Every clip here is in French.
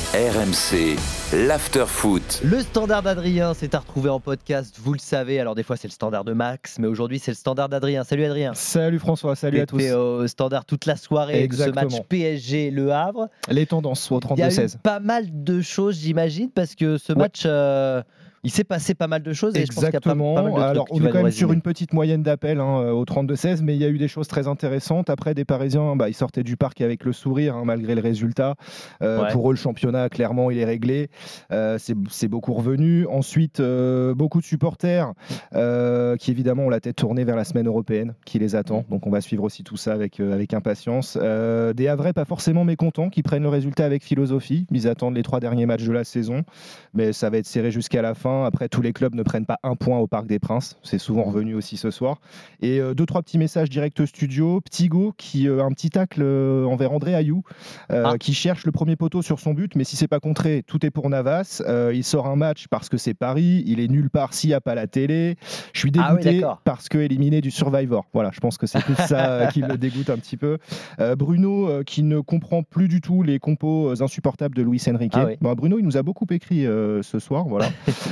RMC, l'after-foot. Le standard d'Adrien, c'est à retrouver en podcast, vous le savez. Alors des fois c'est le standard de Max, mais aujourd'hui c'est le standard d'Adrien. Salut Adrien. Salut François, salut à tous. T'étais au standard toute la soirée de ce match PSG-Le Havre. Les tendances au 32-16. Il y a eu pas mal de choses, j'imagine, parce que ce match... il s'est passé pas mal de choses et exactement. Je pense qu'il y a pas mal de trucs. Alors, on est quand même sur une petite moyenne d'appels au 32-16, mais il y a eu des choses très intéressantes. Après, des Parisiens, ils sortaient du parc avec le sourire, malgré le résultat. Pour eux, le championnat, clairement, il est réglé. C'est beaucoup revenu. Ensuite, beaucoup de supporters qui, évidemment, ont la tête tournée vers la semaine européenne qui les attend. Donc, on va suivre aussi tout ça avec impatience. Des Havrais pas forcément mécontents, qui prennent le résultat avec philosophie. Ils attendent les 3 derniers matchs de la saison, mais ça va être serré jusqu'à la fin. Après, tous les clubs ne prennent pas un point au Parc des Princes. C'est souvent revenu aussi ce soir. Et 2-3 petits messages direct studio. Ptigo qui a un petit tacle envers André Ayou, qui cherche le premier poteau sur son but, mais si c'est pas contré, tout est pour Navas. Il sort un match parce que c'est Paris. Il est nulle part s'il n'y a pas la télé. Je suis dégoûté parce que éliminé du Survivor. Voilà, je pense que c'est plus ça qui le dégoûte un petit peu. Bruno qui ne comprend plus du tout les compos insupportables de Luis Enrique. Bruno, il nous a beaucoup écrit ce soir. Voilà.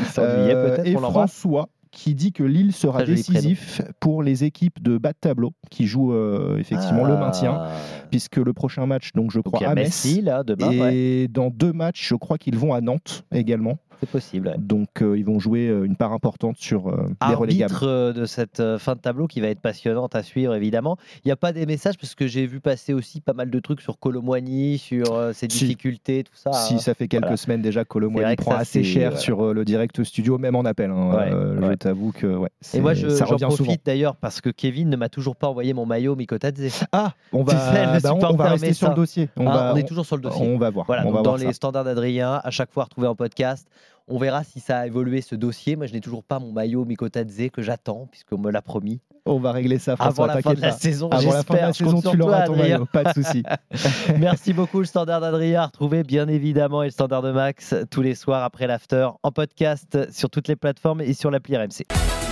Et François qui dit que Lille sera décisif pour les équipes de bas de tableau qui jouent effectivement le maintien, puisque le prochain match, donc je crois, à Metz, là, demain, et dans 2 matchs, je crois qu'ils vont à Nantes également. C'est possible. Donc ils vont jouer une part importante sur les relégables. Arbitre de cette fin de tableau qui va être passionnante à suivre évidemment. Il n'y a pas des messages parce que j'ai vu passer aussi pas mal de trucs sur Kolo Muani, sur ses difficultés, tout ça. Si, ça fait quelques semaines déjà que Kolo Muani prend assez cher sur le direct studio, même en appel. Je t'avoue que et moi j'en profite d'ailleurs parce que Kevin ne m'a toujours pas envoyé mon maillot Mikotadze. On va rester sur le dossier. On est toujours sur le dossier. On va voir. Voilà, dans les standards d'Adrien, à chaque fois retrouvé en podcast. On verra si ça a évolué ce dossier. Moi, je n'ai toujours pas mon maillot Mikotadze que j'attends, puisqu'on me l'a promis. On va régler ça, François, avant la fin de la saison. Avant la fin de la saison, tu l'auras ton maillot, pas de souci. Merci beaucoup, le standard d'Adrien. Retrouvez bien évidemment et le standard de Max tous les soirs après l'after en podcast sur toutes les plateformes et sur l'appli RMC.